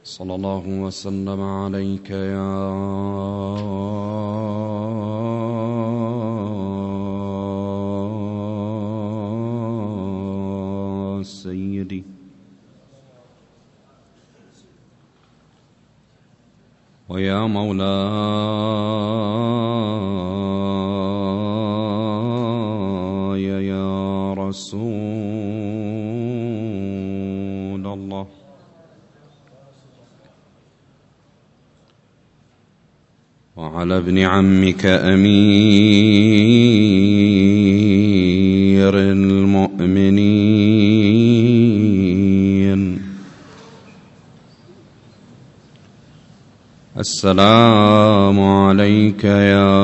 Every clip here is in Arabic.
صلى الله وسلم عليك يا سيدي ويا مولاي يا رسول الله، وعلى ابن عمك أمير المؤمنين. السلام عليك يا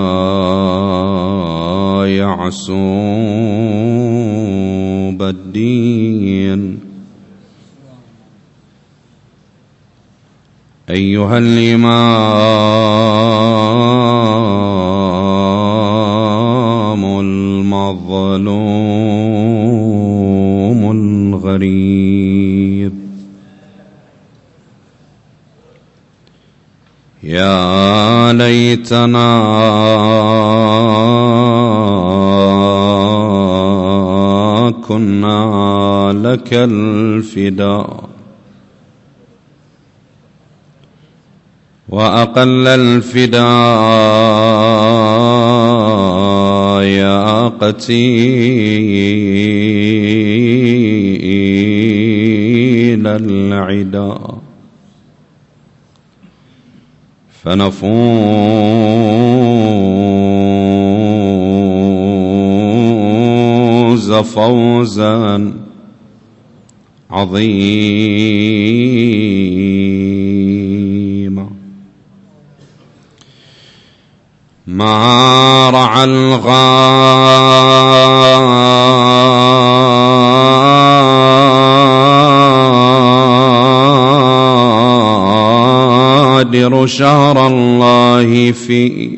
يعصوب الدين أيها الإمام المظلوم الغريب. يا ليتنا كنا لك الفداء، وأقل الفداء يا قتيل العدا، فنفوز فوزا عظيما. ما رعى الغادر شهر الله في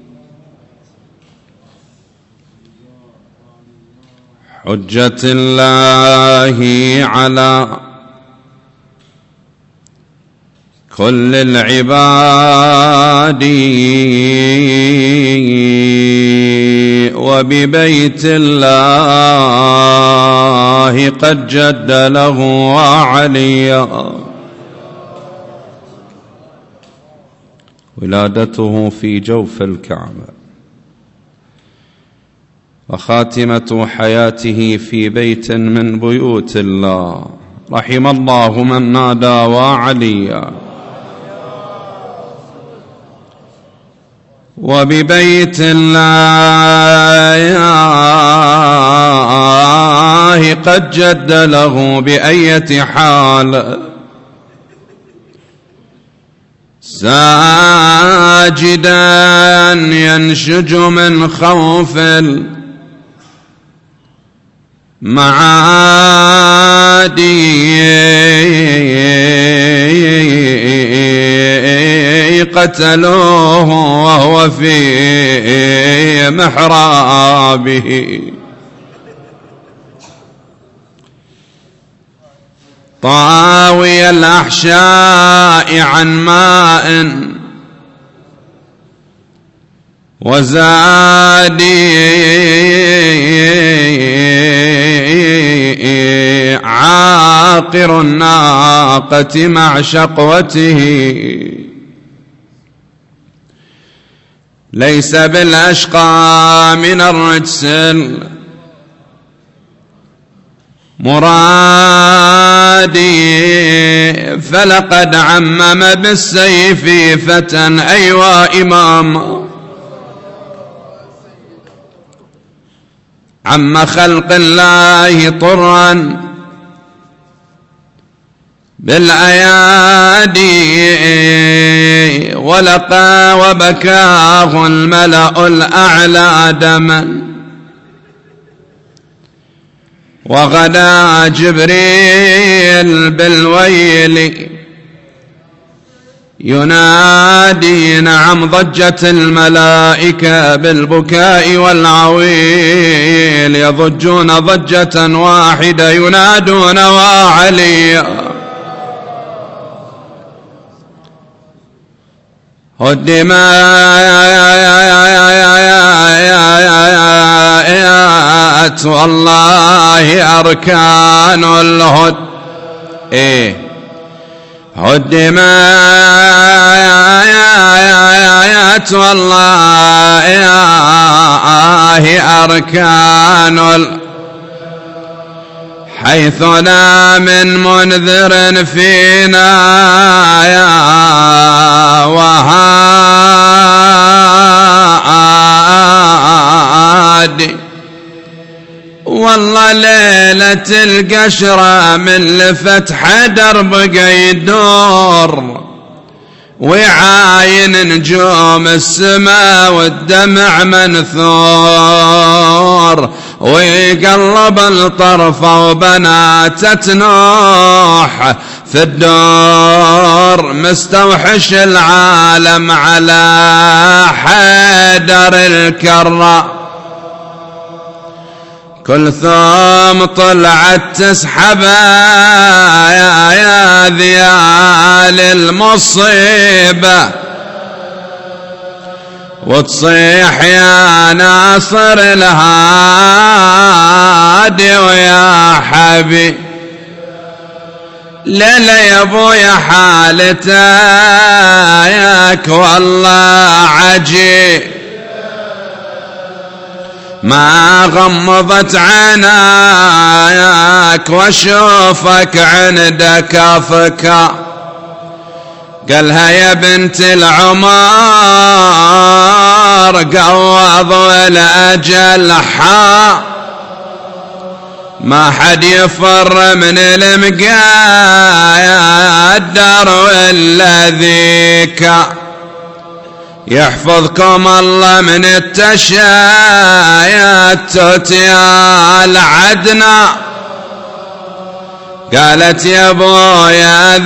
حجة الله على كل العباد، وببيت الله قد جد له وعليا. ولادته في جوف الكعبة، وخاتمة حياته في بيت من بيوت الله. رحم الله من نادى وعليا. وببيت الله قد جد له بأية حال، ساجدا ينشج من خوف المعادي، قتلوه وهو في محرابه، طاوي الأحشاء عن ماء وزادي، عاقر الناقة مع شقوته، ليس بالأشقى من الرجس مرادي، فلقد عمم بالسيف فتى أيوا إمام، عم خلق الله طرا بالأيادي، ولقى وبكاه الملأ الأعلى دما، وغدا جبريل بالويل ينادي. نعم ضجت الملائكة بالبكاء والعويل، يضجون ضجة واحدة ينادون وعليا. هدمت والله أركان الهد هدمت والله أركان حيث لا من منذر فينا وهادي والله ليلة القشرة من لفتح درب يدور وعاين نجوم السماء والدمع منثور ويقلب الطرف وبنات تنوح في الدور مستوحش العالم على حيدر الكرة كلثوم طلعت تسحبه يا ذيال المصيبة وتصيح يا ناصر الهادي ويا حبي ليلة يا ابويا حالتك والله عجيب ما غمضت عيناك واشوفك عندك افكار قالها يا بنت العمار قوض والاجل حا ما حد يفر من المقدر ولا ذيك يحفظكم الله من التشايات توتيال عدنا قالت يا ابويا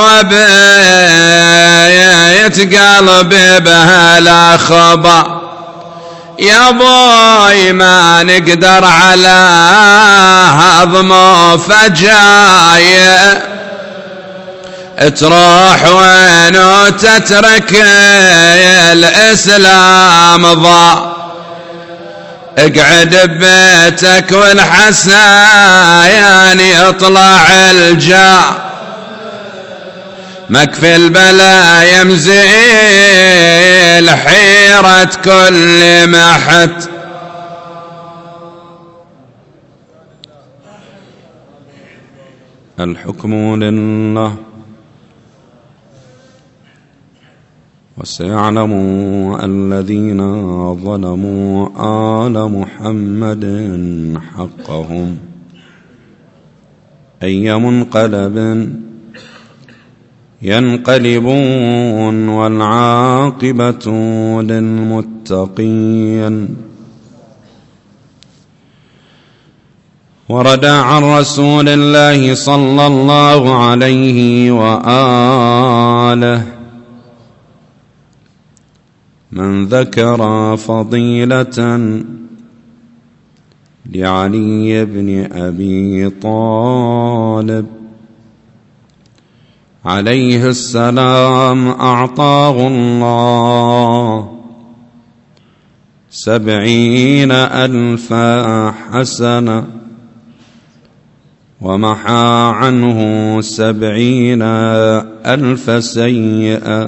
ذوبت قلبي بهلا خبا يا ابوي ما نقدر على هضمه فجايه تروح وين وتترك الإسلام ضاع اقعد ببيتك والحسايان يطلع الجاع مكفي البلايا مزيل حيرة كل محت الحكم لله وسيعلم الذين ظلموا آل محمد حقهم أي منقلب ينقلبون والعاقبة للمتقين. ورد عن رسول الله صلى الله عليه وآله من ذكر فضيلة لعلي بن أبي طالب عليه السلام أعطاه الله 70,000 حسنة ومحى عنه 70,000 سيئة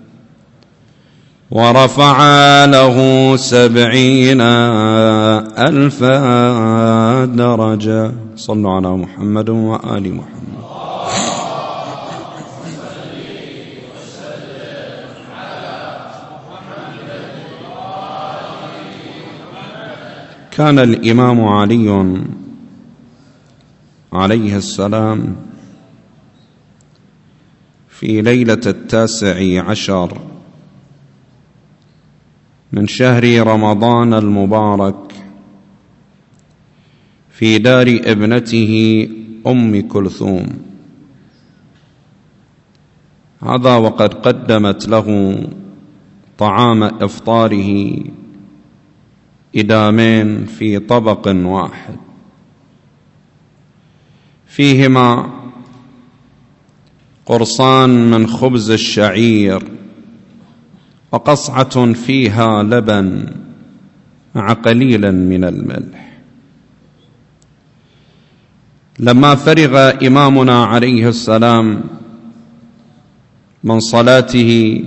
ورفع له 70,000 درجة. صلوا على محمد وآل محمد. كان الإمام علي عليه السلام في ليلة 19 من شهر رمضان المبارك في دار ابنته أم كلثوم، هذا وقد قدمت له طعام إفطاره إدامين في طبق واحد فيهما قرصان من خبز الشعير وقصعة فيها لبن مع قليلا من الملح. لما فرغ إمامنا عليه السلام من صلاته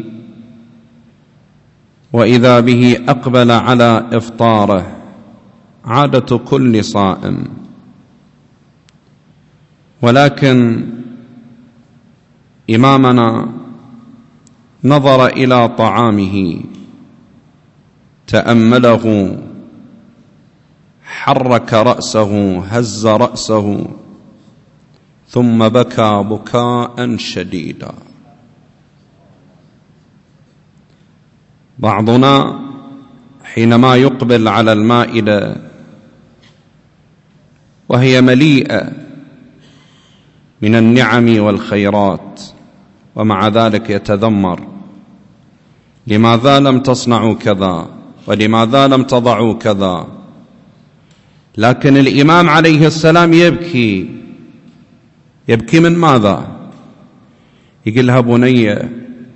وإذا به أقبل على إفطاره عادة كل صائم، ولكن إمامنا نظر إلى طعامه، تأمله، حرك رأسه، هز رأسه، ثم بكى بكاء شديدا. بعضنا حينما يقبل على المائدة وهي مليئة من النعم والخيرات ومع ذلك يتذمر: لماذا لم تصنعوا كذا؟ ولماذا لم تضعوا كذا؟ لكن الإمام عليه السلام يبكي. يبكي من ماذا؟ يقول لها: بني،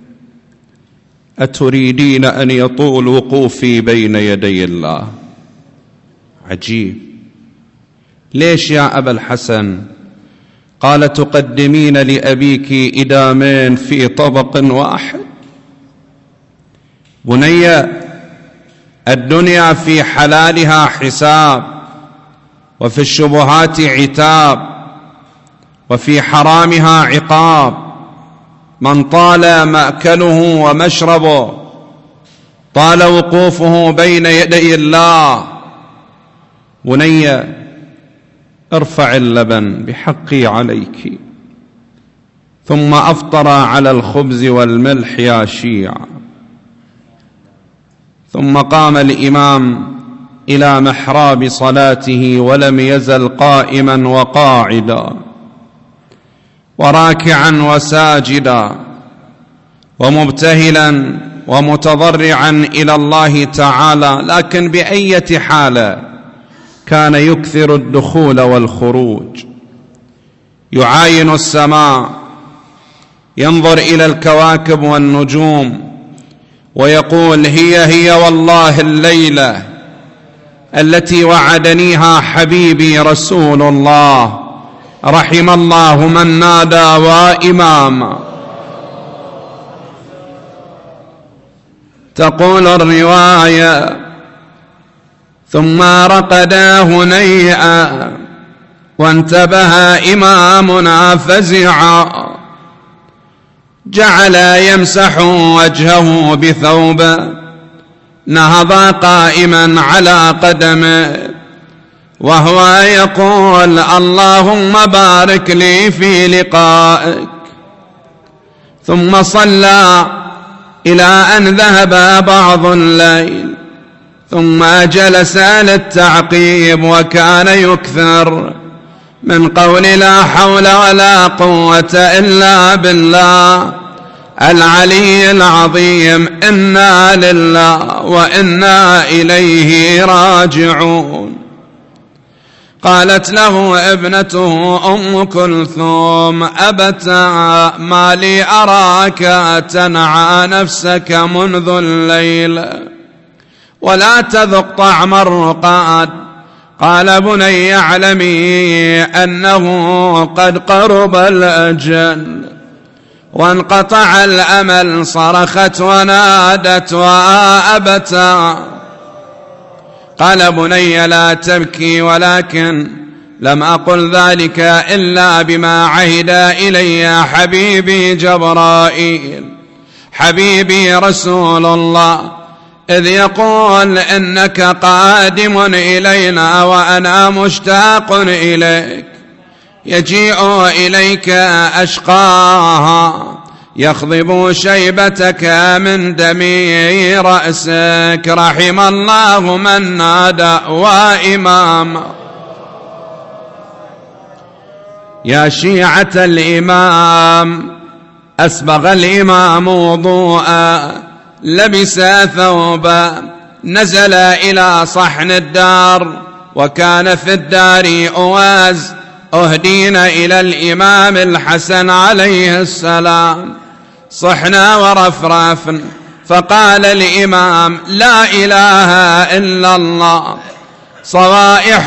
أتريدين أن يطول وقوفي بين يدي الله؟ عجيب. ليش يا أبا الحسن؟ قال: تقدمين لأبيك إدامين في طبق واحد. بني، الدنيا في حلالها حساب، وفي الشبهات عتاب، وفي حرامها عقاب. من طال مأكله ومشربه طال وقوفه بين يدي الله. بني، ارفع اللبن بحقي عليك. ثم أفطر على الخبز والملح يا شيعة. ثم قام الإمام إلى محراب صلاته ولم يزل قائما وقاعدا وراكعا وساجدا ومبتهلا ومتضرعا إلى الله تعالى. لكن بأية حال كان يكثر الدخول والخروج، يعاين السماء، ينظر إلى الكواكب والنجوم ويقول: هي والله الليلة التي وعدنيها حبيبي رسول الله. رحم الله من نادى وإماما. تقول الرواية: ثم رقدا هنيئا وانتبه إمامنا فزعا، جعل يمسح وجهه بثوبه، نهض قائما على قدمه وهو يقول: اللهم بارك لي في لقائك. ثم صلى إلى أن ذهب بعض الليل، ثم جلس للتعقيب، وكان يكثر من قول: لا حول ولا قوة إلا بالله العلي العظيم، إنا لله وإنا إليه راجعون. قالت له ابنته أم كلثوم: أبتا، ما لي أراك تنعى نفسك منذ الليل ولا تذق طعم الرقاد؟ قال: بني، اعلمي أنه قد قرب الأجل وانقطع الأمل. صرخت ونادت: وأبتا. قال: بني، لا تبكي، ولكن لم أقل ذلك إلا بما عهد إلي حبيبي جبرائيل، حبيبي رسول الله، إذ يقول: إنك قادم إلينا وأنا مشتاق إليك. يجيء إليك أشقاها يخضب شيبتك من دم رأسك. رحم الله من نادى وإمام. يا شيعة الإمام، أسبغ الإمام وضوءا، لبس ثوبا، نزل إلى صحن الدار، وكان في الدار أواز أهدينا إلى الإمام الحسن عليه السلام. صحنا ورفرفنا فقال الإمام: لا إله إلا الله، صوائح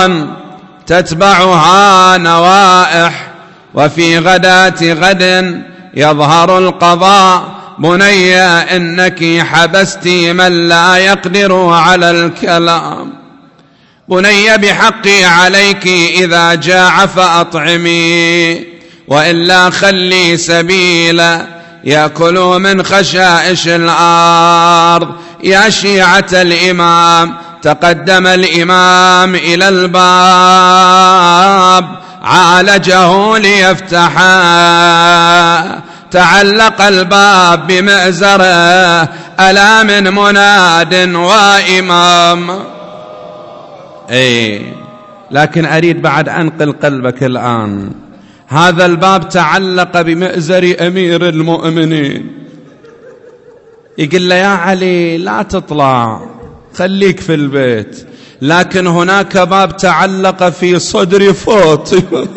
تتبعها نوائح، وفي غداة غد يظهر القضاء. بني إنك حبست من لا يقدر على الكلام. بني بحقي عليك إذا جاع فأطعمي، وإلا خلي سبيلا يأكلوا من خشائش الأرض. يا شيعة الإمام، تقدم الإمام إلى الباب عالجه ليفتحه. تعلق الباب بمئزره، ألا من مناد وإمام. لكن أريد بعد أنقل قلبك الآن. هذا الباب تعلق بمئزر أمير المؤمنين. يقول له: يا علي لا تطلع، خليك في البيت. لكن هناك باب تعلق في صدر فاطمة.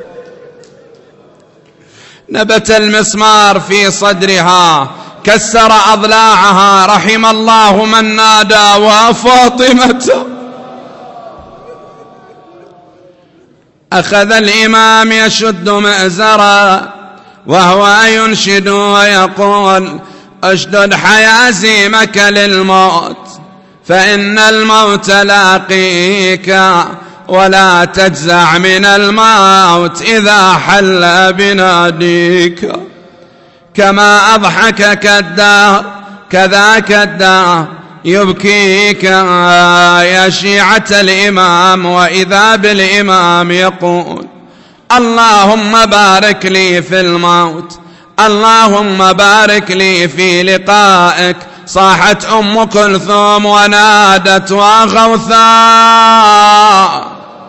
نبت المسمار في صدرها، كسر أضلاعها. رحم الله من نادى وفاطمة. أخذ الإمام يشد مئزرا وهو ينشد ويقول: اشدد حيازيمك للموت، فإن الموت لاقيك، ولا تجزع من الموت إذا حل بناديك. كما أضحكك الدهر كذاك الدهر يبكيك. يا شيعة الإمام، وإذا بالإمام يقول: اللهم بارك لي في الموت، اللهم بارك لي في لقائك. صاحت أم كلثوم ونادت: وغوثاء،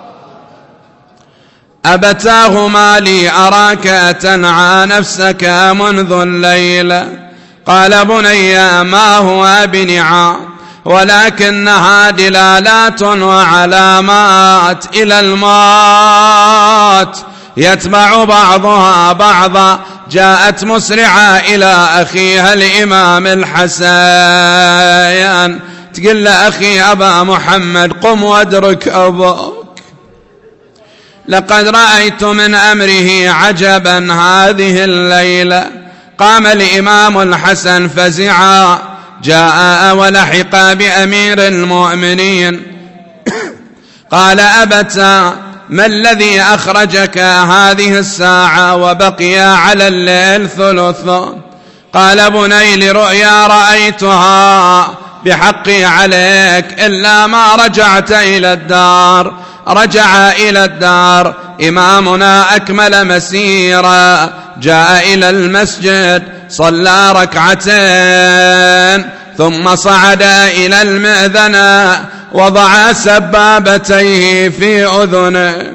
أبتاه ما لي أراك تنعى نفسك منذ الليلة. قال: بني ما هو بنعى، ولكنها دلالات وعلامات إلى الموت، يتبع بعضها بعضا. جاءت مسرعة إلى أخيها الإمام الحسن، تقول له: أخي أبا محمد، قم وادرك أباك، لقد رأيت من أمره عجبا هذه الليلة. قام الإمام الحسن فزعا، جاء ولحق بأمير المؤمنين. قال: أبتا، ما الذي أخرجك هذه الساعة وبقي على الليل ثلث؟ قال: بني، لرؤيا رأيتها بحقي عليك، إلا ما رجعت إلى الدار. رجع إلى الدار إمامنا أكمل مسيرا، جاء إلى المسجد، صلى ركعتين، ثم صعد إلى المئذنة، وضع سبابتيه في أذنه،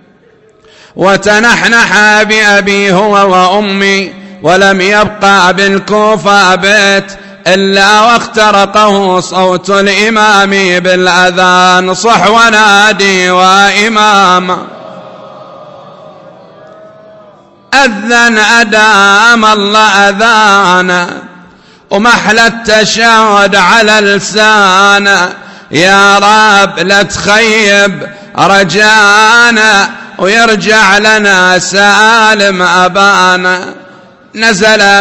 وتنحنح بأبي هو وأمي. ولم يبقى بالكوفة بيت إلا واخترقه صوت الإمام بالأذان. صح ونادي وإمام. أذن أدام الله أذانا، ومحل التشهد على لسانا. يا رب لا تخيب رجانا، ويرجع لنا سالم أبانا. نزل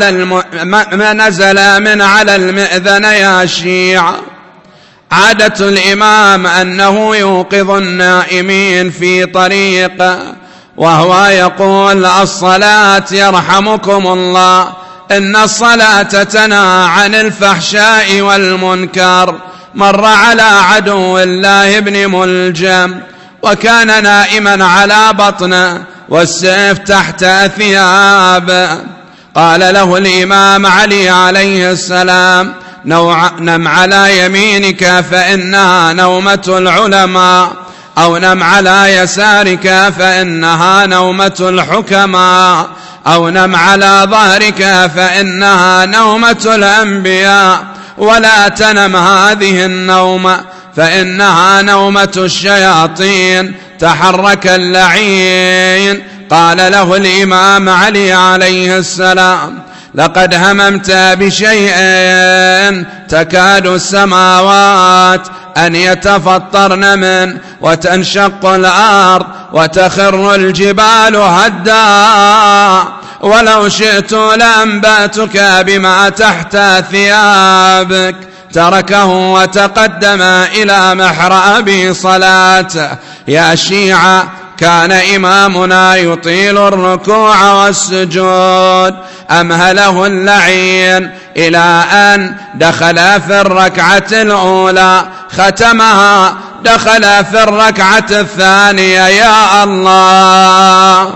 من على المئذن يا شيعة. عادة الإمام أنه يوقظ النائمين في طريقه، وهو يقول: الصلاة يرحمكم الله، إن الصلاة تنهى عن الفحشاء والمنكر. مر على عدو الله بن ملجم، وكان نائما على بطنه والسيف تحت ثيابه. قال له الإمام علي عليه السلام: نم على يمينك فإنها نومة العلماء، أو نم على يسارك فإنها نومة الحكماء، أو نم على ظهرك فإنها نومة الأنبياء، ولا تنم هذه النومة فإنها نومة الشياطين. تحرك اللعين. قال له الإمام علي عليه السلام: لقد هممت بشيء تكاد السماوات أن يتفطرن منه وتنشق الأرض وتخر الجبال هدا، ولو شئت لأنبأتك بما تحت ثيابك. تركه وتقدم إلى محراب صلاته. يا شيعة، كان إمامنا يطيل الركوع والسجود، أمهله اللعين إلى أن دخل في الركعة الأولى، ختمها دخل في الركعة الثانية. يا الله،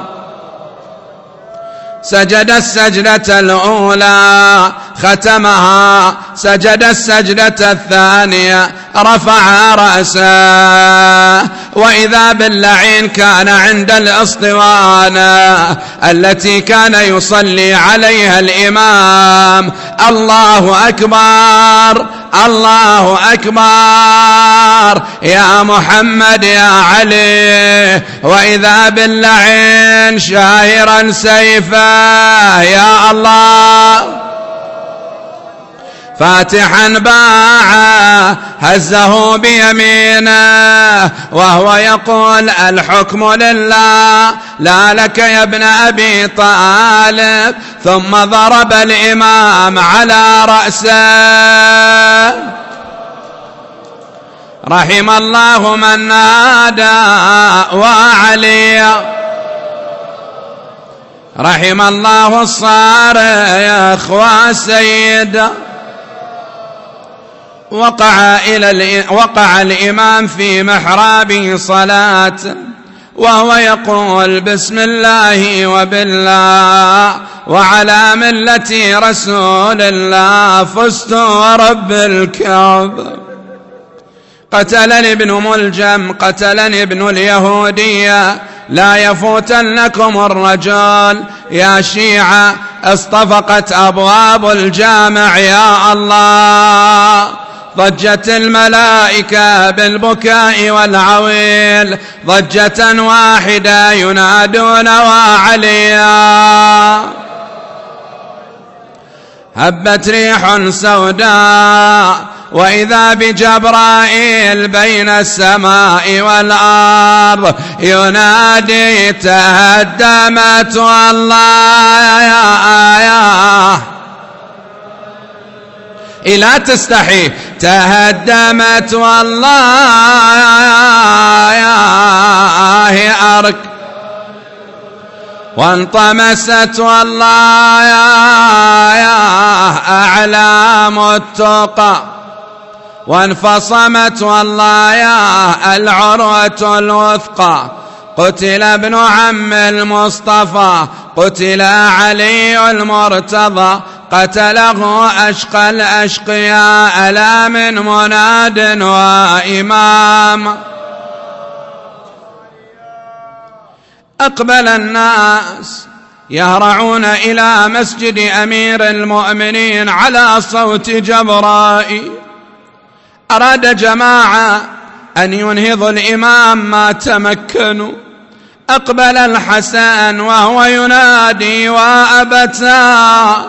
سجد السجدة الأولى، ختمها، سجد السجدة الثانية، رفع رأسه، وإذا باللعين كان عند الأسطوانة التي كان يصلي عليها الإمام. الله أكبر، الله أكبر، يا محمد يا علي. وإذا باللعين شاهرا سيفه، يا الله، فاتحا باعه، هزه بيمينه وهو يقول الحكم لله لا لك يا ابن أبي طالب، ثم ضرب الإمام على رأسه. رحم الله من نادى وعلي، رحم الله الصارخ والسيد. وقع الإمام في محرابه صلاة وهو يقول بسم الله وبالله وعلى ملة رسول الله فزت ورب الكعبة. قتلني ابن ملجم، قتلني ابن اليهودية، لا يفوتنكم الرجل. يا شيعة، اصطفقت أبواب الجامع. يا الله، ضجت الملائكة بالبكاء والعويل ضجة واحدة ينادون وعليا. هبت ريح سوداء وإذا بجبرائيل بين السماء والأرض ينادي تهدمت والله يا لا تستحي، تهدمت والله يا أرك، وانطمست والله يا أعلام التقى، وانفصمت والله يا العروة الوثقى. قتل ابن عم المصطفى، قتل علي المرتضى، قتله أشقى الأشقياء ألا من مناد وإمام. أقبل الناس يهرعون إلى مسجد أمير المؤمنين على صوت جبرائيل. أراد جماعة أن ينهضوا الإمام ما تمكنوا. أقبل الحسن وهو ينادي وأبتا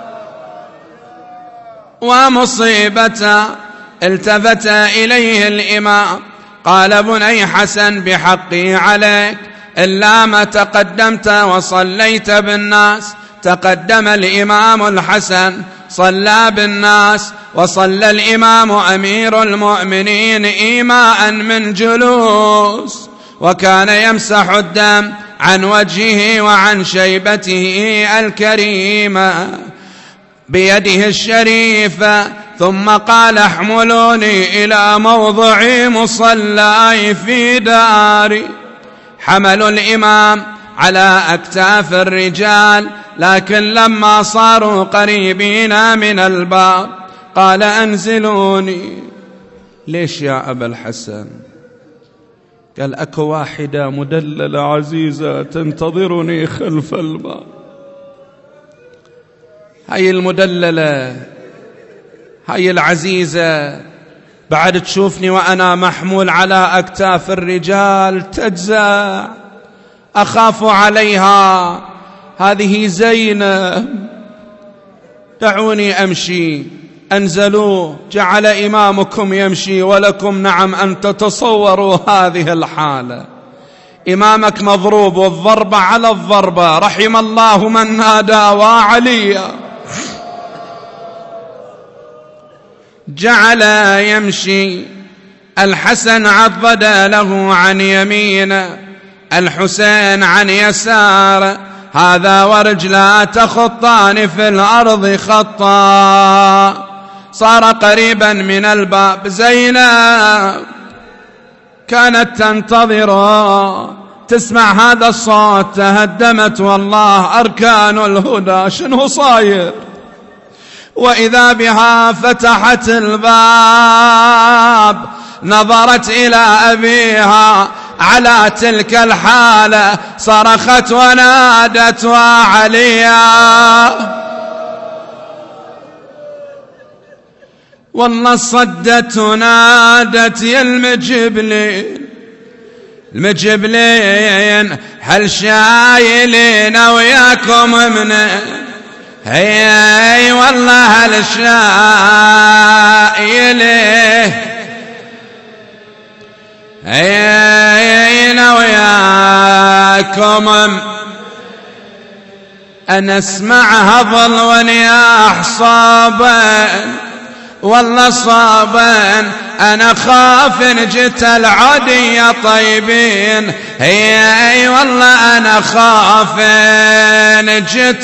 ومصيبتا. التفت إليه الإمام قال بني حسن بحقي عليك، إلا ما تقدمت وصليت بالناس. تقدم الإمام الحسن صلى بالناس، وصلى الإمام أمير المؤمنين إيماء من جلوس، وكان يمسح الدم عن وجهه وعن شيبته الكريمة بيده الشريفة. ثم قال احملوني إلى موضع مصلاي في داري. حملوا الإمام على أكتاف الرجال، لكن لما صاروا قريبين من الباب قال أنزلوني. ليش يا أبا الحسن؟ قال أكو واحدة مدللة عزيزة تنتظرني خلف الباب. هاي المدللة، هاي العزيزة بعد تشوفني وأنا محمول على أكتاف الرجال تجزع، أخاف عليها. هذه زينب دعوني أمشي. أنزلوه، جعل إمامكم يمشي ولكم نعم أن تتصوروا هذه الحالة. إمامك مضروب والضربة على الضربة، رحم الله من نادى وعليا. جعل يمشي، الحسن عضد له عن يمينه، الحسين عن يساره، هذا ورجلا تخطان في الأرض خطا. صار قريبا من الباب، زينب كانت تنتظر تسمع هذا الصوت، تهدمت والله أركان الهدى، شنو صاير؟ وإذا بها فتحت الباب، نظرت إلى أبيها على تلك الحالة، صرخت ونادت وعليا. والله صدت ونادت يا المجبلين، المجبلين هل شايلين وياكم منه؟ هي والله هل شايلين هي وياكم. أنا اسمعها ظل ونياح صابا، والله صابا، أنا خاف إن جت العدي طيبين. هي والله أنا خاف إن جت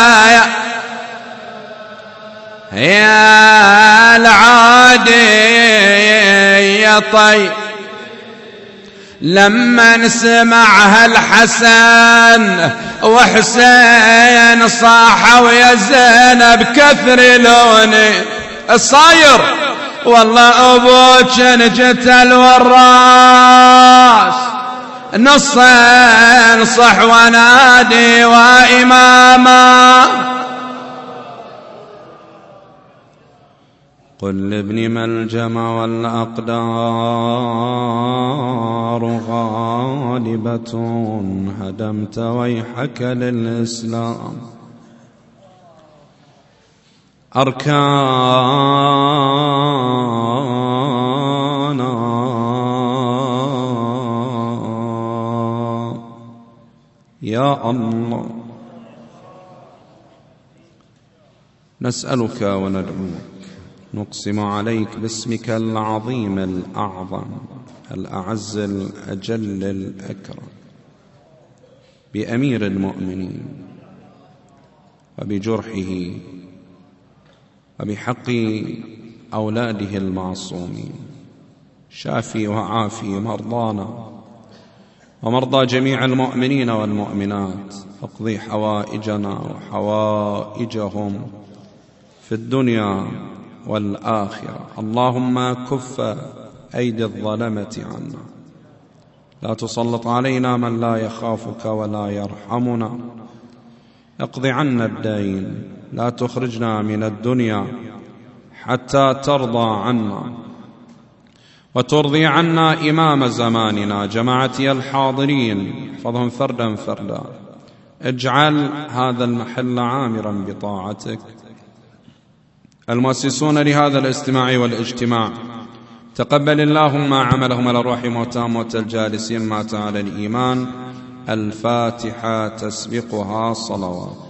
يا العادي طيب. لما نسمعها الحسن وحسين صاحوا يا زينب كثر لوني الصاير، والله أبوك نجت الوراس، نصين صح ونادي وإماما. قل لابن ملجم والأقدار غالبة، هدمت ويحك للإسلام أركانا. يا الله نسألك وندعوك، نقسم عليك باسمك العظيم الأعظم الأعز الأجل الأكرم، بأمير المؤمنين وبجرحه وبحق أولاده المعصومين، شافي وعافي مرضانا ومرضى جميع المؤمنين والمؤمنات، اقضي حوائجنا وحوائجهم في الدنيا والآخرة. اللهم كف أيدي الظلمة عنا، لا تسلط علينا من لا يخافك ولا يرحمنا، اقض عنا الدين، لا تخرجنا من الدنيا حتى ترضى عنا وترضي عنا إمام زماننا. جماعتي الحاضرين احفظهم فردا فردا، اجعل هذا المحل عامرا بطاعتك. المؤسسون لهذا الاستماع والاجتماع تقبل اللهم عملهم على الروح موتى موت الجالسين مات على الإيمان. الفاتحة تسبقها صلوات.